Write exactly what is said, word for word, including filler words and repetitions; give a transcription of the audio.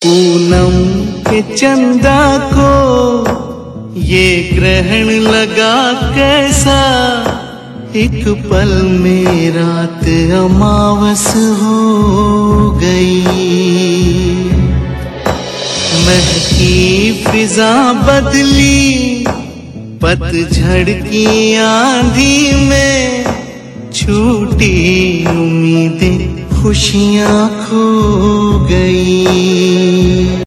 पूनम के चंदा को ये ग्रहण लगा कैसा, एक पल में रात अमावस हो गई। महकी फिजा बदली पतझड़ की आंधी में, छूटी उम्मीदें खुशियां खो गई।